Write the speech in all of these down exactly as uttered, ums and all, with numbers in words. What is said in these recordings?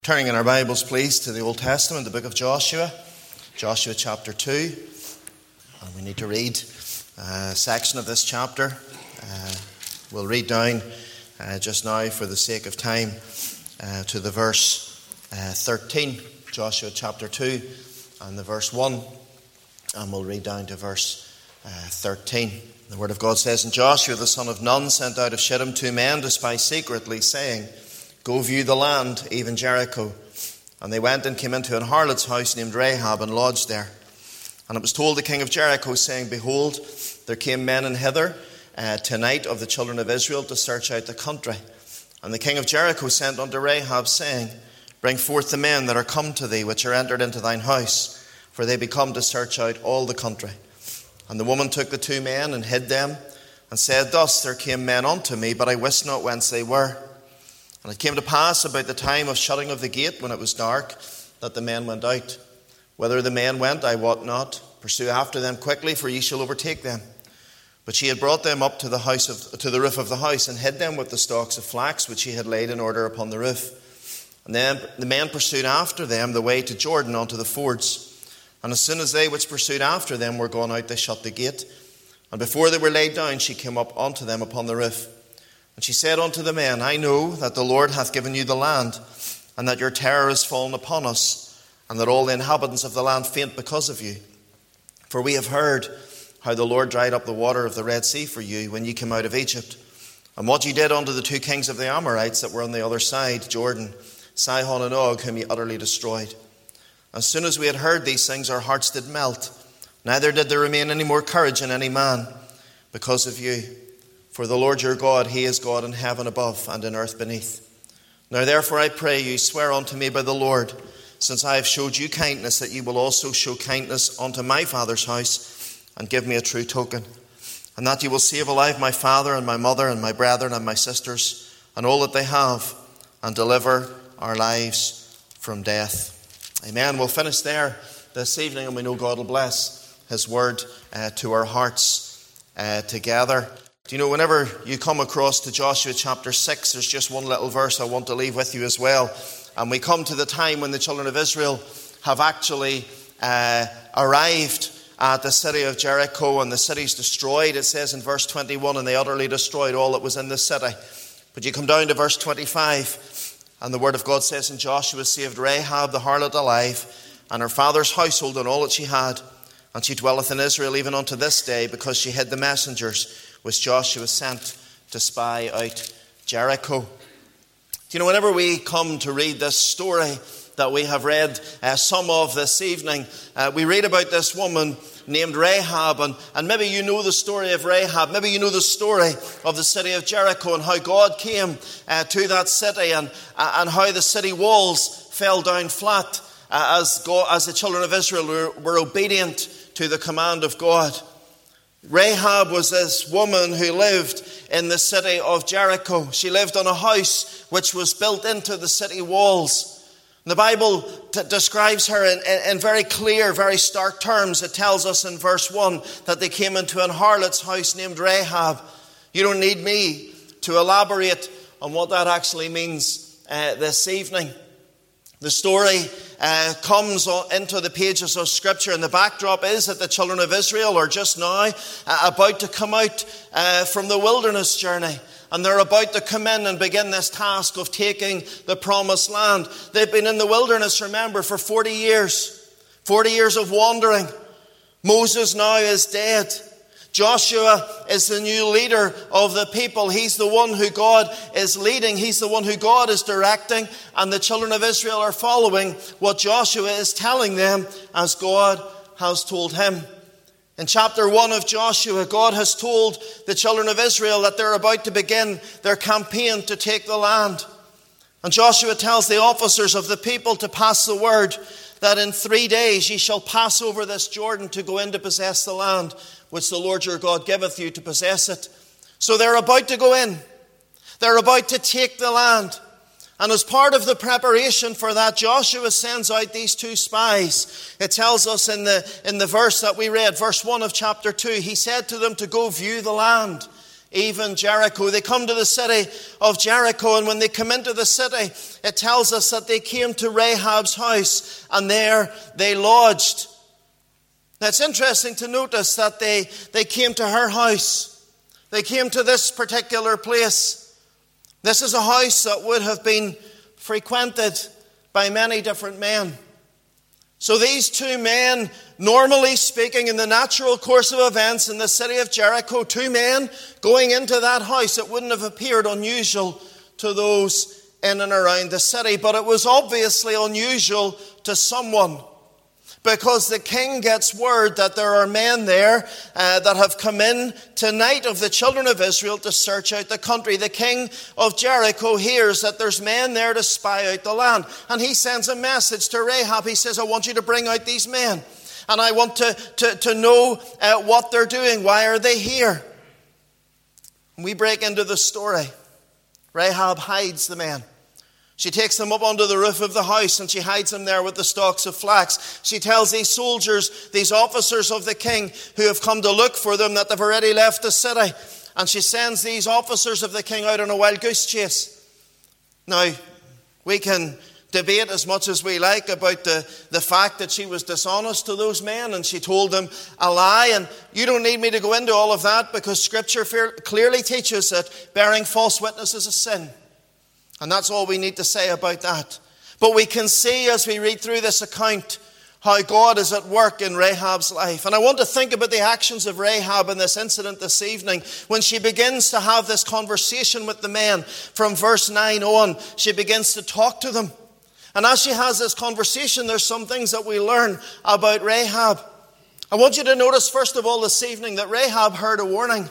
Turning in our Bibles, please, to the Old Testament, the book of Joshua, Joshua chapter two. And we need to read a section of this chapter. Uh, we'll read down uh, just now, for the sake of time, uh, to the verse uh, thirteen, Joshua chapter two, and the verse one. And we'll read down to verse uh, thirteen. The Word of God says, "And Joshua the son of Nun sent out of Shittim two men to spy secretly, saying, Go view the land, even Jericho. And they went and came into an harlot's house named Rahab and lodged there. And it was told the king of Jericho, saying, Behold, there came men in hither uh, tonight of the children of Israel to search out the country. And the king of Jericho sent unto Rahab, saying, Bring forth the men that are come to thee, which are entered into thine house, for they be come to search out all the country. And the woman took the two men and hid them, and said, Thus there came men unto me, but I wist not whence they were. And it came to pass about the time of shutting of the gate, when it was dark, that the men went out. Whither the men went, I wot not. Pursue after them quickly, for ye shall overtake them. But she had brought them up to the house of, to the roof of the house, and hid them with the stalks of flax, which she had laid in order upon the roof. And then the men pursued after them the way to Jordan unto the fords. And as soon as they which pursued after them were gone out, they shut the gate. And before they were laid down, she came up unto them upon the roof. And she said unto the men, I know that the Lord hath given you the land, and that your terror is fallen upon us, and that all the inhabitants of the land faint because of you. For we have heard how the Lord dried up the water of the Red Sea for you when ye came out of Egypt, and what ye did unto the two kings of the Amorites that were on the other side, Jordan, Sihon and Og, whom ye utterly destroyed. As soon as we had heard these things, our hearts did melt, neither did there remain any more courage in any man because of you. For the Lord your God, he is God in heaven above and in earth beneath. Now therefore I pray you, swear unto me by the Lord, since I have showed you kindness, that ye will also show kindness unto my father's house, and give me a true token, and that ye will save alive my father and my mother and my brethren and my sisters, and all that they have, and deliver our lives from death." Amen. We'll finish there this evening, and we know God will bless his word uh, to our hearts uh, together. Do you know, whenever you come across to Joshua chapter six, there's just one little verse I want to leave with you as well. And we come to the time when the children of Israel have actually uh, arrived at the city of Jericho, and the city's destroyed. It says in verse twenty-one, and they utterly destroyed all that was in the city. But you come down to verse twenty-five, and the word of God says, And Joshua saved Rahab the harlot alive, and her father's household and all that she had. And she dwelleth in Israel even unto this day, because she hid the messengers which Joshua sent to spy out Jericho. Do you know, whenever we come to read this story that we have read uh, some of this evening, uh, we read about this woman named Rahab, and, and maybe you know the story of Rahab, maybe you know the story of the city of Jericho, and how God came uh, to that city, and, uh, and how the city walls fell down flat uh, as, God, as the children of Israel were, were obedient to the command of God. Rahab was this woman who lived in the city of Jericho. She lived on a house which was built into the city walls. The Bible t- describes her in, in, in very clear, very stark terms. It tells us in verse one that they came into an harlot's house named Rahab. You don't need me to elaborate on what that actually means uh, this evening. The story uh, comes into the pages of Scripture, and the backdrop is that the children of Israel are just now uh, about to come out uh, from the wilderness journey. And they're about to come in and begin this task of taking the promised land. They've been in the wilderness, remember, for forty years. forty years of wandering. Moses now is dead. Joshua is the new leader of the people. He's the one who God is leading. He's the one who God is directing. And the children of Israel are following what Joshua is telling them as God has told him. In chapter one of Joshua, God has told the children of Israel that they're about to begin their campaign to take the land. And Joshua tells the officers of the people to pass the word that in three days ye shall pass over this Jordan to go in to possess the land which the Lord your God giveth you to possess it. So they're about to go in. They're about to take the land. And as part of the preparation for that, Joshua sends out these two spies. It tells us in the, in the verse that we read, verse one of chapter two, he said to them to go view the land, even Jericho. They come to the city of Jericho, and when they come into the city, it tells us that they came to Rahab's house, and there they lodged. Now it's interesting to notice that they, they came to her house. They came to this particular place. This is a house that would have been frequented by many different men. So these two men, normally speaking, in the natural course of events in the city of Jericho, two men going into that house, it wouldn't have appeared unusual to those in and around the city. But it was obviously unusual to someone, because the king gets word that there are men there uh, that have come in tonight of the children of Israel to search out the country. The king of Jericho hears that there's men there to spy out the land. And he sends a message to Rahab. He says, I want you to bring out these men. And I want to, to, to know uh, what they're doing. Why are they here? And we break into the story. Rahab hides the men. She takes them up onto the roof of the house and she hides them there with the stalks of flax. She tells these soldiers, these officers of the king who have come to look for them, that they've already left the city. And she sends these officers of the king out on a wild goose chase. Now, we can debate as much as we like about the, the fact that she was dishonest to those men and she told them a lie. And you don't need me to go into all of that, because Scripture clearly teaches that bearing false witness is a sin. And that's all we need to say about that. But we can see as we read through this account how God is at work in Rahab's life. And I want to think about the actions of Rahab in this incident this evening. When she begins to have this conversation with the men from verse nine on, she begins to talk to them. And as she has this conversation, there's some things that we learn about Rahab. I want you to notice first of all this evening that Rahab heard a warning.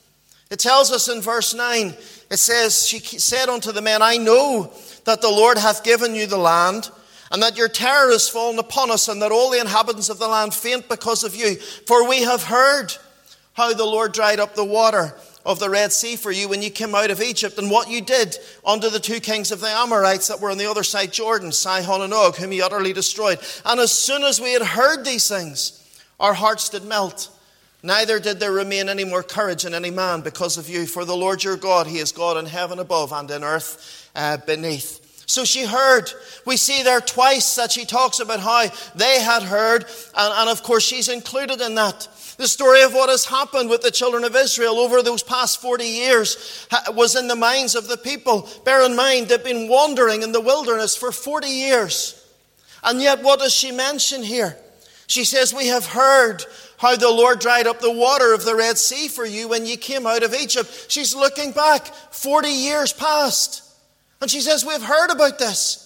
It tells us in verse nine, it says, she said unto the men, I know that the Lord hath given you the land, and that your terror is fallen upon us, and that all the inhabitants of the land faint because of you. For we have heard how the Lord dried up the water of the Red Sea for you when you came out of Egypt, and what you did unto the two kings of the Amorites that were on the other side Jordan, Sihon and Og, whom you utterly destroyed. And as soon as we had heard these things, our hearts did melt. Neither did there remain any more courage in any man because of you. For the Lord your God, he is God in heaven above and in earth uh, beneath. So she heard. We see there twice that she talks about how they had heard. And, and of course she's included in that. The story of what has happened with the children of Israel over those past forty years was in the minds of the people. Bear in mind, they've been wandering in the wilderness for forty years. And yet what does she mention here? She says, we have heard how the Lord dried up the water of the Red Sea for you when you came out of Egypt. She's looking back forty years past. And she says, we've heard about this.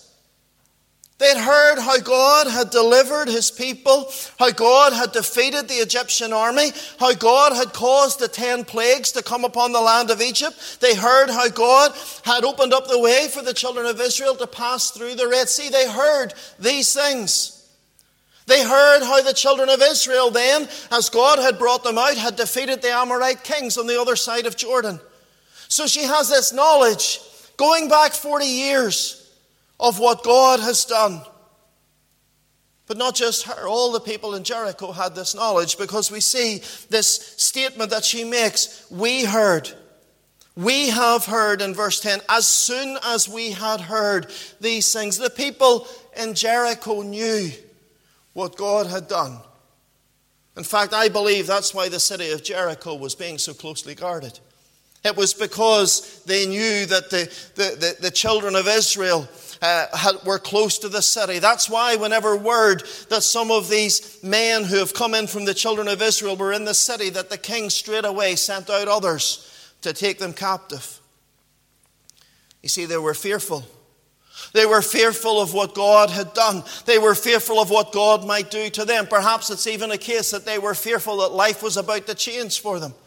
They'd heard how God had delivered his people, how God had defeated the Egyptian army, how God had caused the ten plagues to come upon the land of Egypt. They heard how God had opened up the way for the children of Israel to pass through the Red Sea. They heard these things. They heard how the children of Israel then, as God had brought them out, had defeated the Amorite kings on the other side of Jordan. So she has this knowledge, going back forty years, of what God has done. But not just her, all the people in Jericho had this knowledge, because we see this statement that she makes, we heard. We have heard in verse ten, as soon as we had heard these things. The people in Jericho knew what God had done. In fact, I believe that's why the city of Jericho was being so closely guarded. It was because they knew that the, the, the, the children of Israel uh, had, were close to the city. That's why whenever word that some of these men who have come in from the children of Israel were in the city, that the king straight away sent out others to take them captive. You see, they were fearful. They were fearful of what God had done. They were fearful of what God might do to them. Perhaps it's even a case that they were fearful that life was about to change for them.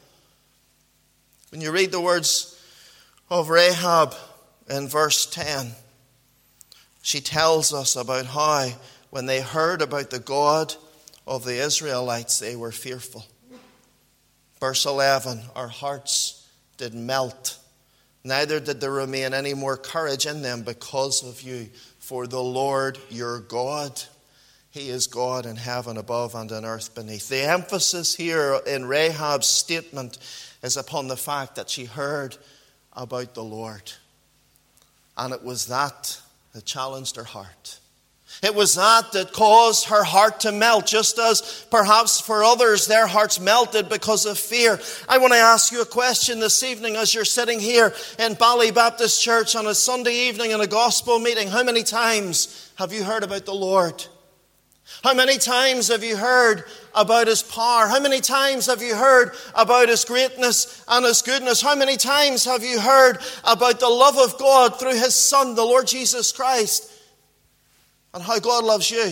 When you read the words of Rahab in verse ten, she tells us about how when they heard about the God of the Israelites, they were fearful. Verse eleven, our hearts did melt. Neither did there remain any more courage in them because of you. For the Lord your God, He is God in heaven above and on earth beneath. The emphasis here in Rahab's statement is upon the fact that she heard about the Lord. And it was that that challenged her heart. It was that that caused her heart to melt, just as perhaps for others their hearts melted because of fear. I want to ask you a question this evening as you're sitting here in Bally Baptist Church on a Sunday evening in a gospel meeting. How many times have you heard about the Lord? How many times have you heard about His power? How many times have you heard about His greatness and His goodness? How many times have you heard about the love of God through His Son, the Lord Jesus Christ, and how God loves you?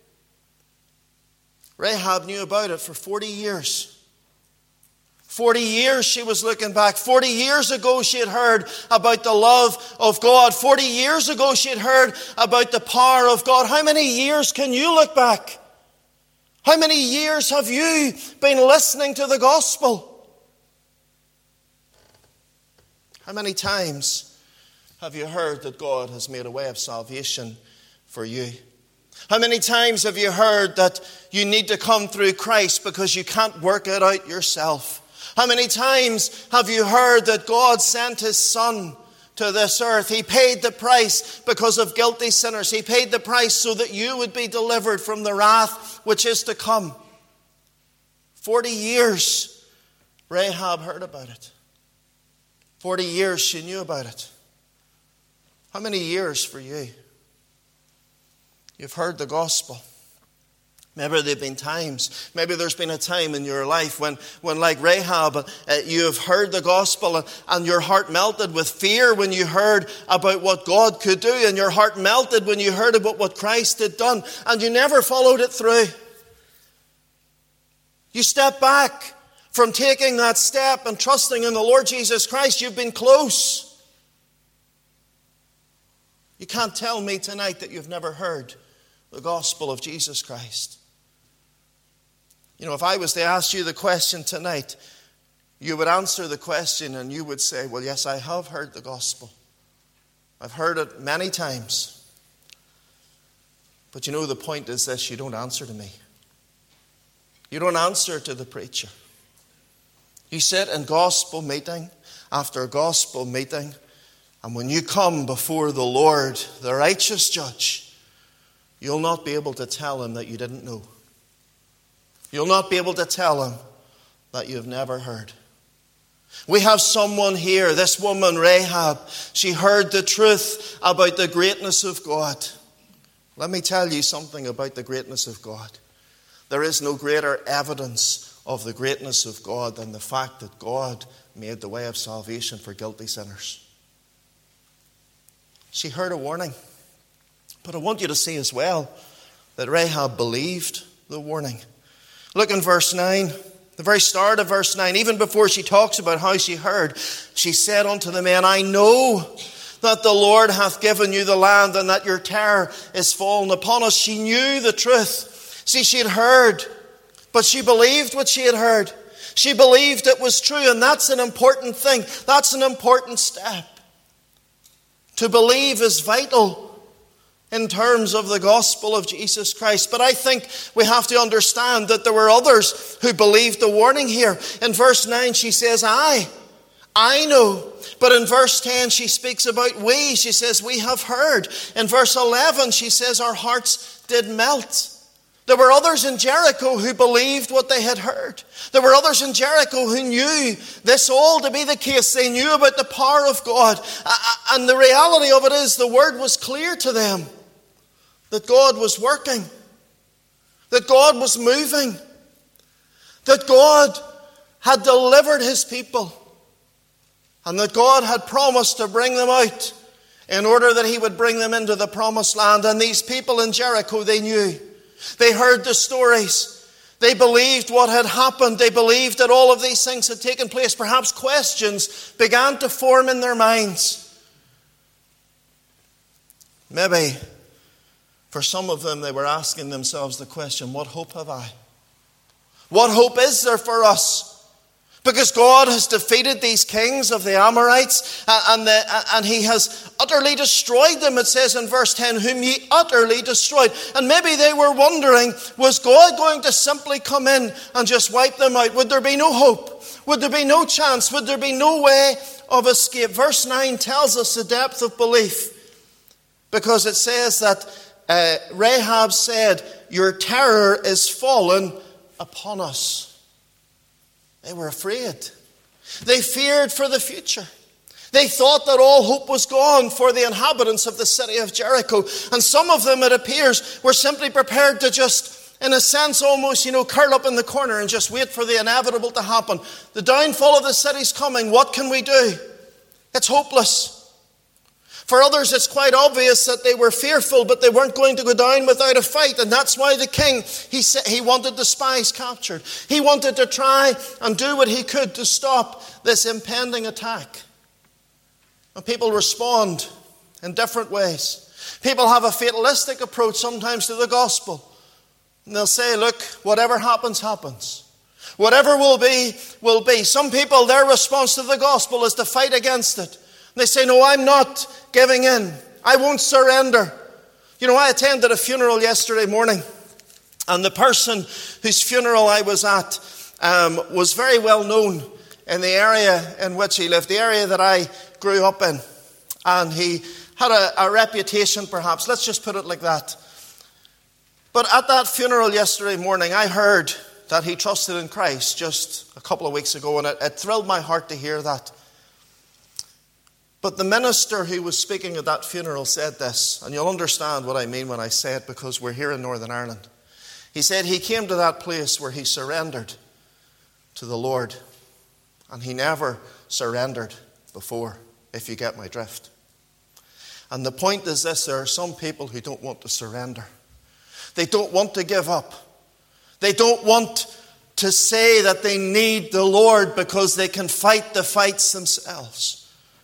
Rahab knew about it for forty years. Forty years she was looking back. Forty years ago she had heard about the love of God. Forty years ago she had heard about the power of God. How many years can you look back? How many years have you been listening to the gospel? How many times have you heard that God has made a way of salvation for you? How many times have you heard that you need to come through Christ because you can't work it out yourself? How many times have you heard that God sent His Son to this earth? He paid the price because of guilty sinners. He paid the price so that you would be delivered from the wrath which is to come. Forty years Rahab heard about it. Forty years she knew about it. How many years for you? You've heard the gospel. Maybe there have been times, maybe there's been a time in your life when, when like Rahab, uh, you have heard the gospel and, and your heart melted with fear when you heard about what God could do, and your heart melted when you heard about what Christ had done, and you never followed it through. You step back from taking that step and trusting in the Lord Jesus Christ. You've been close. You can't tell me tonight that you've never heard the gospel of Jesus Christ. You know, if I was to ask you the question tonight, you would answer the question and you would say, well, yes, I have heard the gospel. I've heard it many times. But you know, the point is this: you don't answer to me. You don't answer to the preacher. You sit in gospel meeting after gospel meeting, and when you come before the Lord, the righteous judge, you'll not be able to tell Him that you didn't know. You'll not be able to tell Him that you've never heard. We have someone here, this woman Rahab. She heard the truth about the greatness of God. Let me tell you something about the greatness of God. There is no greater evidence of the greatness of God than the fact that God made the way of salvation for guilty sinners. She heard a warning. But I want you to see as well that Rahab believed the warning. Look in verse nine, the very start of verse nine. Even before she talks about how she heard, she said unto the men, I know that the Lord hath given you the land, and that your terror is fallen upon us. She knew the truth. See, she had heard, but she believed what she had heard. She believed it was true, and that's an important thing. That's an important step. To believe is vital in terms of the gospel of Jesus Christ. But I think we have to understand that there were others who believed the warning here. In verse nine she says, I, I know. But in verse ten she speaks about we. She says, we have heard. In verse eleven she says, our hearts did melt. There were others in Jericho who believed what they had heard. There were others in Jericho who knew this all to be the case. They knew about the power of God. And the reality of it is, the word was clear to them that God was working, that God was moving, that God had delivered His people, and that God had promised to bring them out in order that He would bring them into the promised land. And these people in Jericho, they knew. They heard the stories. They believed what had happened. They believed that all of these things had taken place. Perhaps questions began to form in their minds. Maybe for some of them, they were asking themselves the question, what hope have I? What hope is there for us? Because God has defeated these kings of the Amorites, and, the, and he has utterly destroyed them, it says in verse ten, whom ye utterly destroyed. And maybe they were wondering, was God going to simply come in and just wipe them out? Would there be no hope? Would there be no chance? Would there be no way of escape? Verse nine tells us the depth of belief, because it says that uh, Rahab said, your terror is fallen upon us. They were afraid. They feared for the future. They thought that all hope was gone for the inhabitants of the city of Jericho. And some of them, it appears, were simply prepared to just, in a sense, almost, you know, curl up in the corner and just wait for the inevitable to happen. The downfall of the city's coming. What can we do? It's hopeless. For others, it's quite obvious that they were fearful, but they weren't going to go down without a fight. And that's why the king, he said, he wanted the spies captured. He wanted to try and do what he could to stop this impending attack. And people respond in different ways. People have a fatalistic approach sometimes to the gospel. And they'll say, look, whatever happens, happens. Whatever will be, will be. Some people, their response to the gospel is to fight against it. They say, no, I'm not giving in. I won't surrender. You know, I attended a funeral yesterday morning, and the person whose funeral I was at um, was very well known in the area in which he lived, the area that I grew up in. And he had a, a reputation, perhaps. Let's just put it like that. But at that funeral yesterday morning, I heard that he trusted in Christ just a couple of weeks ago, and it, it thrilled my heart to hear that. But the minister who was speaking at that funeral said this, and you'll understand what I mean when I say it, because we're here in Northern Ireland. He said he came to that place where he surrendered to the Lord, and he never surrendered before, if you get my drift. And the point is this, there are some people who don't want to surrender. They don't want to give up. They don't want to say that they need the Lord because they can fight the fights themselves.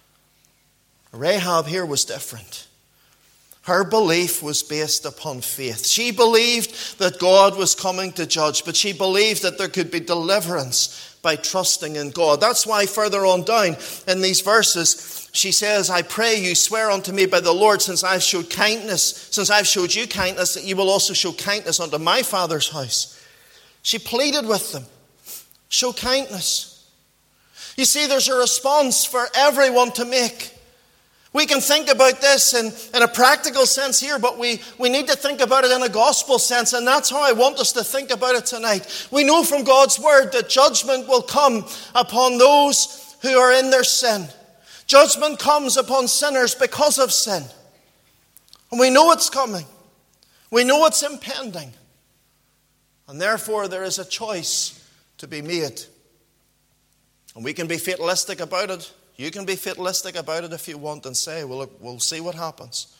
Rahab here was different. Her belief was based upon faith. She believed that God was coming to judge, but she believed that there could be deliverance by trusting in God. That's why further on down in these verses, she says, I pray you, swear unto me by the Lord, since I've showed kindness, since I've showed you kindness, that you will also show kindness unto my father's house. She pleaded with them, show kindness. You see, there's a response for everyone to make. We can think about this in, in a practical sense here, but we, we need to think about it in a gospel sense, and that's how I want us to think about it tonight. We know from God's word that judgment will come upon those who are in their sin. Judgment comes upon sinners because of sin. And we know it's coming. We know it's impending. And therefore there is a choice to be made. And we can be fatalistic about it. You can be fatalistic about it if you want and say, well, look, we'll see what happens.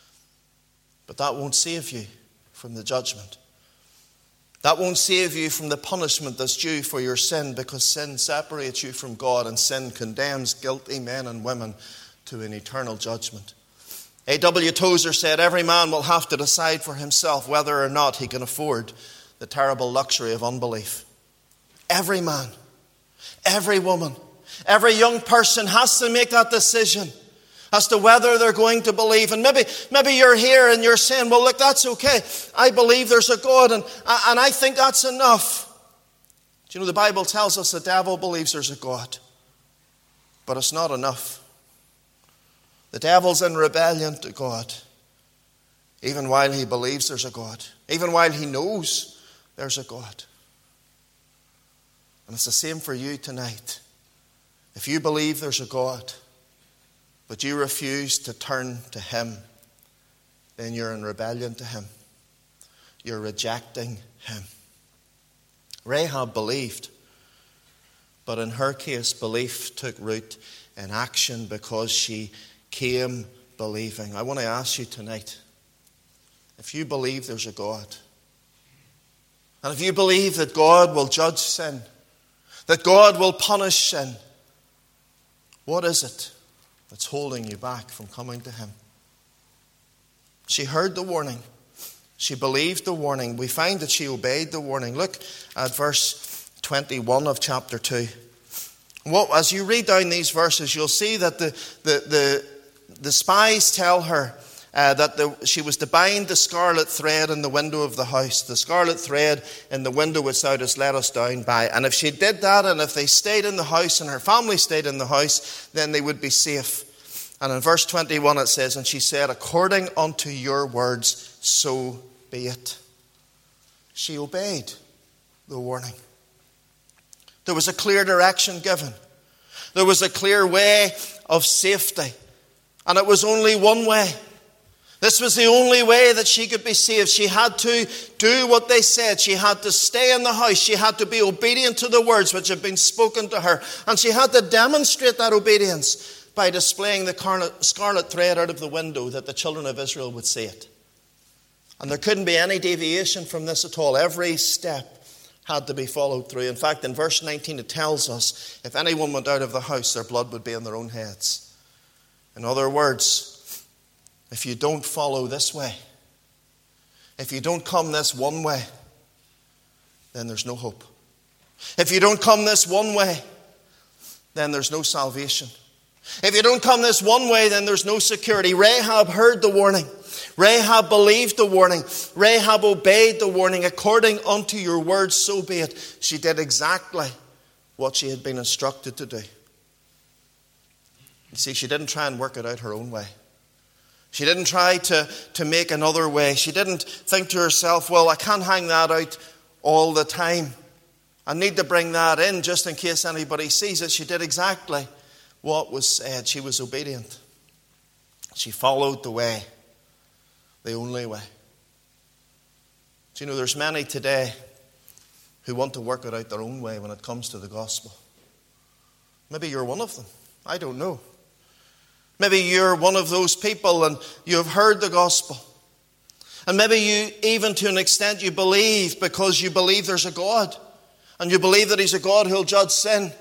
But that won't save you from the judgment. That won't save you from the punishment that's due for your sin, because sin separates you from God, and sin condemns guilty men and women to an eternal judgment. A W Tozer said, every man will have to decide for himself whether or not he can afford the terrible luxury of unbelief. Every man, every woman, every young person has to make that decision as to whether they're going to believe. And maybe maybe you're here and you're saying, well, look, that's okay. I believe there's a God, and, and I think that's enough. Do you know, the Bible tells us the devil believes there's a God, but it's not enough. The devil's in rebellion to God, even while he believes there's a God, even while he knows there's a God. And it's the same for you tonight. If you believe there's a God, but you refuse to turn to him, then you're in rebellion to him. You're rejecting him. Rahab believed, but in her case, belief took root in action because she came believing. I want to ask you tonight, if you believe there's a God, and if you believe that God will judge sin, that God will punish sin, what is it that's holding you back from coming to him? She heard the warning. She believed the warning. We find that she obeyed the warning. Look at verse twenty-one of chapter two. What, as you read down these verses, you'll see that the, the, the, the spies tell her uh, that the, she was to bind the scarlet thread in the window of the house, the scarlet thread in the window which thou dost let us down by. And if she did that, and if they stayed in the house, and her family stayed in the house, then they would be safe. And in verse twenty-one it says, and she said, according unto your words, so be it. She obeyed the warning. There was a clear direction given. There was a clear way of safety. And it was only one way. This was the only way that she could be saved. She had to do what they said. She had to stay in the house. She had to be obedient to the words which had been spoken to her. And she had to demonstrate that obedience by displaying the scarlet thread out of the window, that the children of Israel would see it. And there couldn't be any deviation from this at all. Every step had to be followed through. In fact, in verse nineteen it tells us, if anyone went out of the house, their blood would be on their own heads. In other words, if you don't follow this way, if you don't come this one way, then there's no hope. If you don't come this one way, then there's no salvation. If you don't come this one way, then there's no security. Rahab heard the warning. Rahab believed the warning. Rahab obeyed the warning. According unto your words, so be it. She did exactly what she had been instructed to do. You see, she didn't try and work it out her own way. She didn't try to, to make another way. She didn't think to herself, well, I can't hang that out all the time. I need to bring that in just in case anybody sees it. She did exactly what was said. She was obedient. She followed the way. The only way. Do you know there's many today who want to work it out their own way when it comes to the gospel? Maybe you're one of them. I don't know. Maybe you're one of those people and you have heard the gospel. And maybe you, even to an extent, you believe because you believe there's a God. And you believe that He's a God who'll judge sin.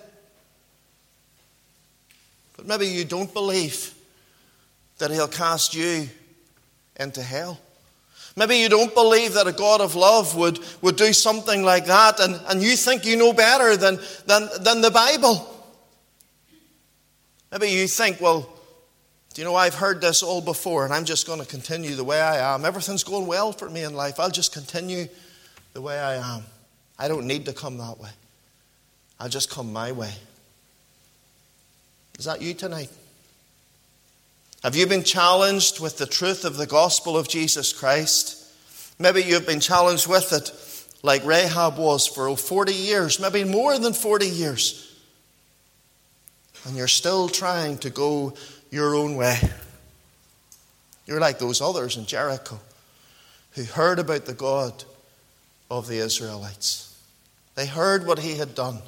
But maybe you don't believe that He'll cast you into hell. Maybe you don't believe that a God of love would, would do something like that, and, and you think you know better than, than, than the Bible. Maybe you think, well, do you know, I've heard this all before, and I'm just going to continue the way I am. Everything's going well for me in life. I'll just continue the way I am. I don't need to come that way. I'll just come my way. Is that you tonight? Have you been challenged with the truth of the gospel of Jesus Christ? Maybe you've been challenged with it like Rahab was for forty years, maybe more than forty years. And you're still trying to go your own way. You're like those others in Jericho who heard about the God of the Israelites. They heard what He had done,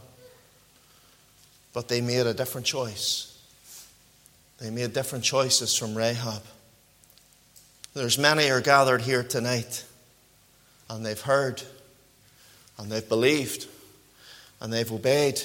but they made a different choice. They made different choices from Rahab. There's many are gathered here tonight, and they've heard, and they've believed, and they've obeyed.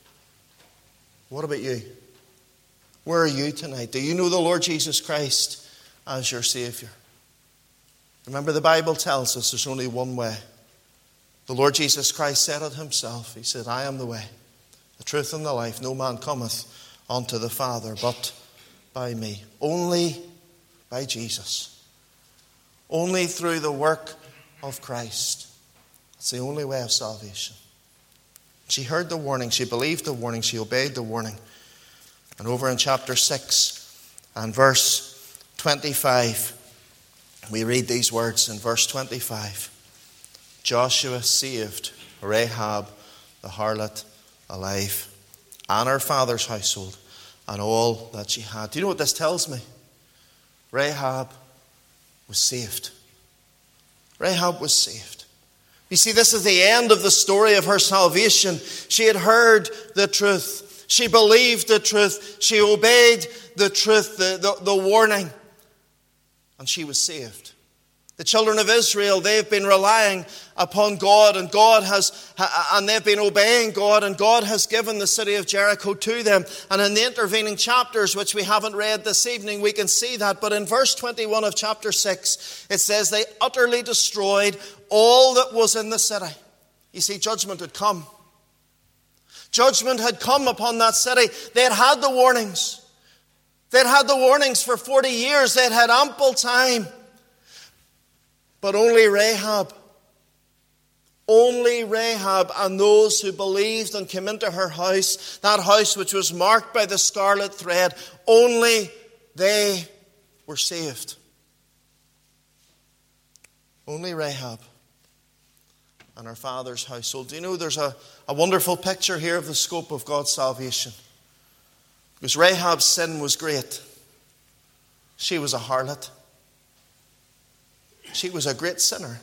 What about you? Where are you tonight? Do you know the Lord Jesus Christ as your Savior? Remember, the Bible tells us there's only one way. The Lord Jesus Christ said it Himself. He said, I am the way, the truth, and the life. No man cometh unto the Father but by me. Only by Jesus. Only through the work of Christ. It's the only way of salvation. She heard the warning. She believed the warning. She obeyed the warning. And over in chapter six and verse twenty-five, we read these words in verse twenty-five. Joshua saved Rahab the harlot alive, and her father's household, and all that she had. Do you know what this tells me? Rahab was saved. Rahab was saved. You see, this is the end of the story of her salvation. She had heard the truth. She believed the truth. She obeyed the truth, the, the, the warning. And she was saved. The children of Israel, they've been relying upon God, and God has, and they've been obeying God, and God has given the city of Jericho to them. And in the intervening chapters, which we haven't read this evening, we can see that. But in verse twenty-one of chapter six, it says they utterly destroyed all that was in the city. You see, judgment had come. Judgment had come upon that city. They had had the warnings. They had had the warnings for forty years. They had had ample time. But only Rahab, only Rahab and those who believed and came into her house, that house which was marked by the scarlet thread, only they were saved. Only Rahab and her father's household. Do you know there's a, a wonderful picture here of the scope of God's salvation? Because Rahab's sin was great. She was a harlot. She was a great sinner.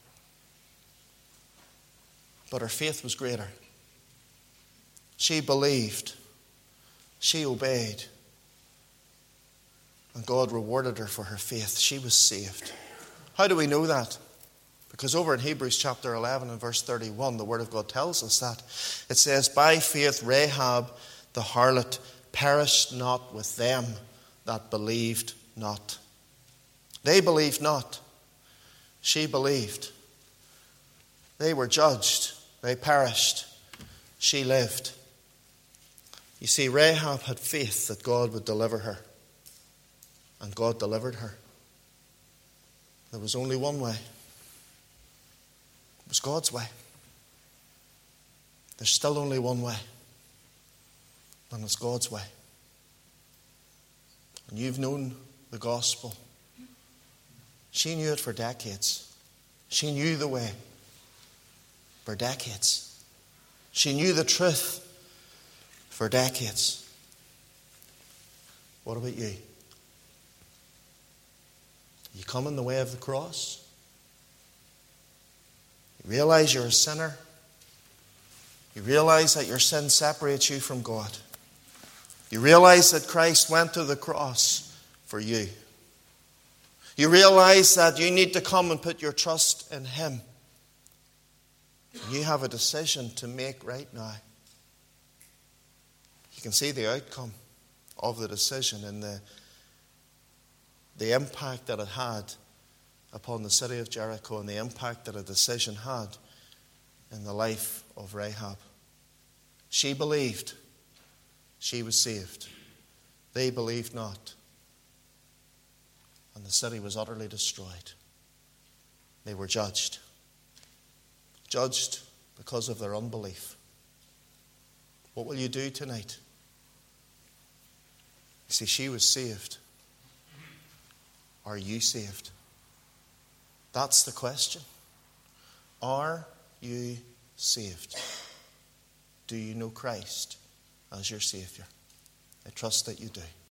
But her faith was greater. She believed. She obeyed. And God rewarded her for her faith. She was saved. How do we know that? Because over in Hebrews chapter eleven and verse thirty-one, the Word of God tells us that. It says, by faith Rahab the harlot perished not with them that believed not. They believed not. She believed. They were judged. They perished. She lived. You see, Rahab had faith that God would deliver her. And God delivered her. There was only one way. It was God's way. There's still only one way. And it's God's way. And you've known the gospel. She knew it for decades. She knew the way for decades. She knew the truth for decades. What about you? You come in the way of the cross? You realize you're a sinner? You realize that your sin separates you from God? You realize that Christ went to the cross for you? You realize that you need to come and put your trust in Him? And you have a decision to make right now. You can see the outcome of the decision in the, the impact that it had upon the city of Jericho and the impact that a decision had in the life of Rahab. She believed. She was saved. They believed not. And the city was utterly destroyed. They were judged. Judged because of their unbelief. What will you do tonight? You see, she was saved. Are you saved? That's the question. Are you saved? Do you know Christ as your Savior? I trust that you do.